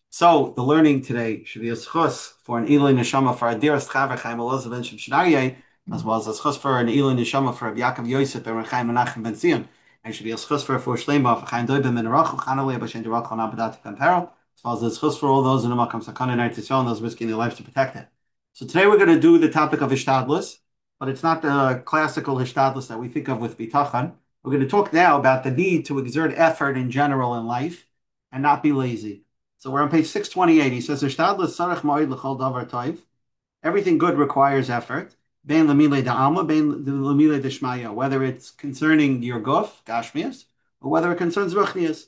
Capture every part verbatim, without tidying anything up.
So the learning today should be a schus for an Eloi Neshama for a dearest Chaver Chaim Elazar ben Shemshinaryeh, as well as a schus for an Eloi Neshama for Rabbi Yaakov Yosef ben Chaim Menachem ben Zion, and should be a schus for for Shlema for Chaim Doi ben Menarach Chanalei Bashen Derach Chana Badati ben Peril, as well as a schus for all those in the Makam Sakana and Eretz Yisrael and those risking their lives to protect it. So today we're going to do the topic of Hishtadlus, but it's not the classical Hishtadlus that we think of with Bitachon. We're going to talk now about the need to exert effort in general in life and not be lazy. So we're on page six twenty-eight. He says, everything good requires effort. Whether it's concerning your guf, gashmias, or whether it concerns ruchnias.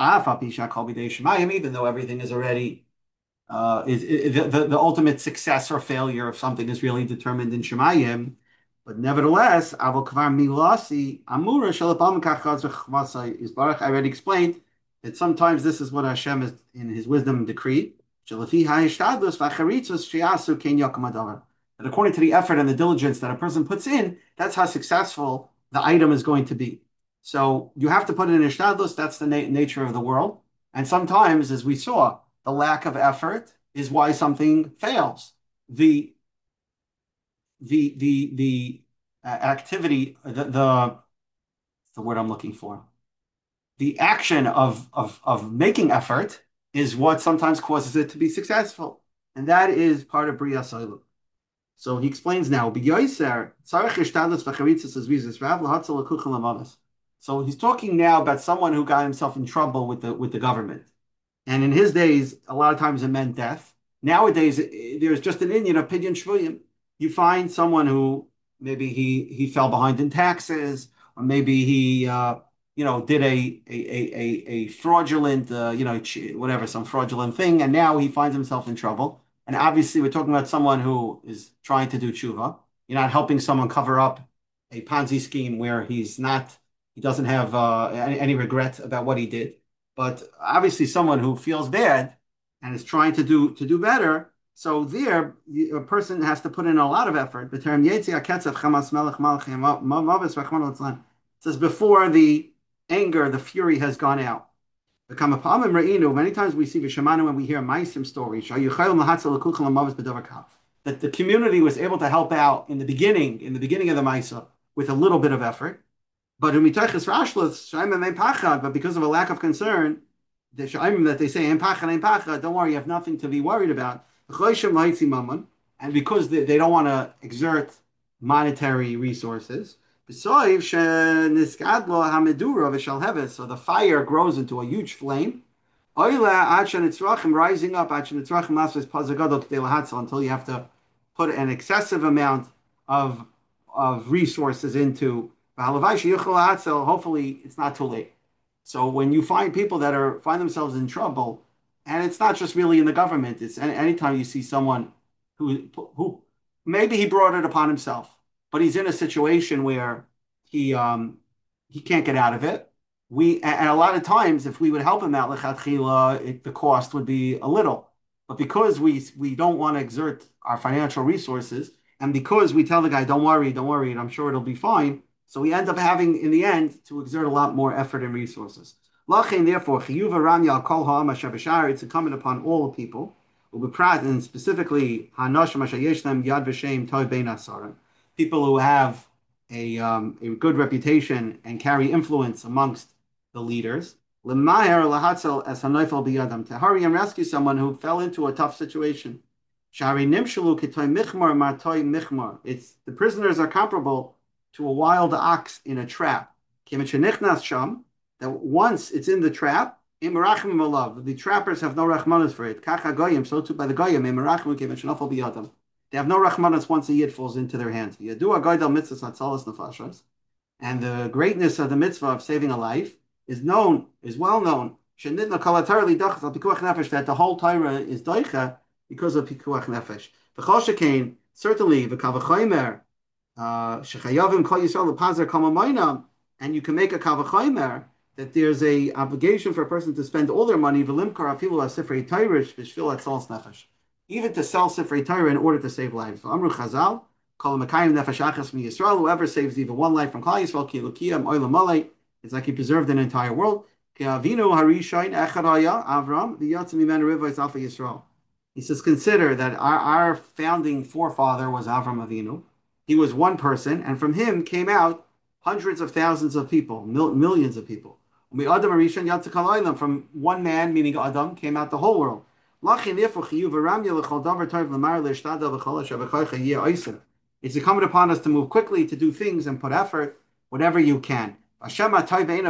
Even though everything is already uh, is, is the, the, the ultimate success or failure of something is really determined in Shemayim. But nevertheless, Avol Kvar Milasi Amura Shalapam Kachaz is Baruch. I already explained that sometimes this is what Hashem is in His wisdom decreed. That according to the effort and the diligence that a person puts in, that's how successful the item is going to be. So you have to put it in Ishtadlus. That's the na- nature of the world. And sometimes, as we saw, the lack of effort is why something fails. The the the the uh, activity, the, the the word I'm looking for, the action of of of making effort is what sometimes causes it to be successful, and that is part of Bria Soilu. So he explains now. So he's talking now about someone who got himself in trouble with the with the government. And in his days, a lot of times it meant death. Nowadays, there's just an Indian opinion shvuyim. You find someone who maybe he he fell behind in taxes, or maybe he uh, you know did a a a, a fraudulent uh, you know whatever some fraudulent thing, and now he finds himself in trouble. And obviously, we're talking about someone who is trying to do tshuva. You're not helping someone cover up a Ponzi scheme where he's not he doesn't have uh, any, any regret about what he did, but obviously someone who feels bad and is trying to do to do better. So there, a person has to put in a lot of effort. It says before the anger, the fury has gone out. Many times we see Vishamanu when we hear Maisim stories that the community was able to help out in the beginning, in the beginning of the Maisa, with a little bit of effort. But but because of a lack of concern, the shaimim that they say don't worry, you have nothing to be worried about. And because they, they don't want to exert monetary resources, so the fire grows into a huge flame. Rising up until you have to put an excessive amount of of resources into. Hopefully, it's not too late. So when you find people that are find themselves in trouble, and it's not just really in the government, it's any, anytime you see someone who who maybe he brought it upon himself, but he's in a situation where he um he can't get out of it. We and a lot of times, if we would help him out, lechatchila, the cost would be a little. But because we we don't want to exert our financial resources, and because we tell the guy, "Don't worry, don't worry, and I'm sure it'll be fine," so we end up having, in the end, to exert a lot more effort and resources. Lachin, therefore, chiyuva ranya kol ha'am asher it's incumbent upon all the people, ubeprat, and specifically hanoshim asher yeshlem yad v'shem toy bein asarim, people who have a um, a good reputation and carry influence amongst the leaders. L'maher lahatzel as hanoifel biyadam, to hurry and rescue someone who fell into a tough situation. Shari nimshalu kitoy michmar martoy michmar. It's the prisoners are comparable to a wild ox in a trap. Sham, that once it's in the trap, the trappers have no rachmanas for it. So too by the goyim, they have no rachmanas once a yid falls into their hands. And the greatness of the mitzvah of saving a life is known, is well known. That the whole Torah is doicha because of pikuach nefesh. Certainly, the kavachomer, shechayavim kol yisrael lepazer kama mainam, and you can make a kavachomer that there's a obligation for a person to spend all their money v'limkar afilu asifrei Torah b'shvil atzalas nefesh, even to sell sifrei Torah in order to save lives. Amru Chazal, kol mekayim nefesh achas mi Yisrael, whoever saves even one life from Klal Yisrael ki elukiyam oila malay, it's like he preserved an entire world. Avinu Harishain Echad Haya Avram v'yatz mimenu rivayis alpha Yisrael. He says, consider that our, our founding forefather was Avram Avinu. He was one person, and from him came out hundreds of thousands of people, mil- millions of people. From one man, meaning Adam, came out the whole world. It's incumbent upon us to move quickly, to do things and put effort, whatever you can. Hashem ultimately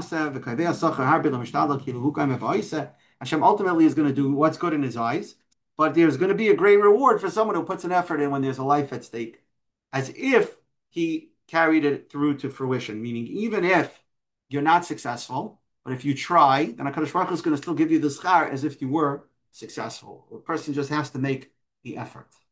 is going to do what's good in his eyes, but there's going to be a great reward for someone who puts an effort in when there's a life at stake, as if he carried it through to fruition, meaning even if you're not successful, but if you try, then HaKadosh Baruch Hu is going to still give you the schar as if you were successful. The person just has to make the effort.